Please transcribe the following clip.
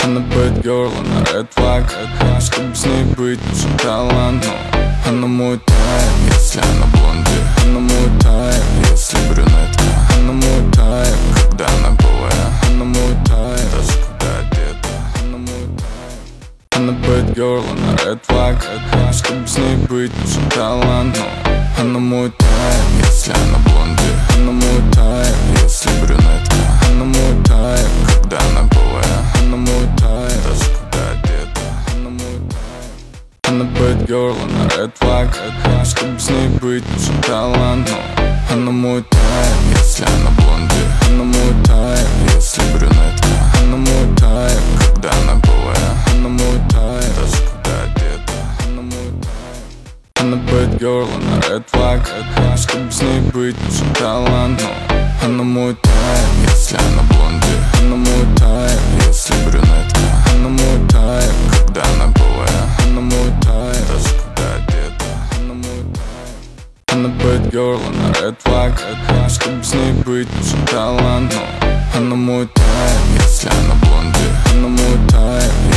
Она bad girl, она red flag. Чтобы с ней быть, нужен талант. Но она мой тайп, если она блонди. Она мой тайп, если брюнетка. Она мой тайп, когда она голая. Она мой тайп, даже когда одета. Она мой тайп. Она bad girl, она red flag. Чтобы с ней быть, нужен талант. Но она мой тайп, если она блонди. Она мой тайп, если брюнетка. Она мой тайп, когда она голая. Она мой тайп, даже когда одета. Она мой тайп. Она bad girl, она red flag. Чтобы с ней быть, нужен талант. Но она мой тайп, если она блонди. Она мой тайп, если брюнетка. Она мой тайп, когда она голая. Она мой тайп, даже когда одета. Она мой тайп. Она bad girl, она red flag. Чтобы с ней быть, нужен талант. Но она мой тайп, если она блонди. Она мой тайп, если брюнетка. Она мой тайп, когда она голая. Она мой тайп, даже когда одета. Она мой тайп. Она bad girl, она red flag. Чтобы с ней быть, нужен талант. Но она мой тайп, если она блонди. Она мой тайп,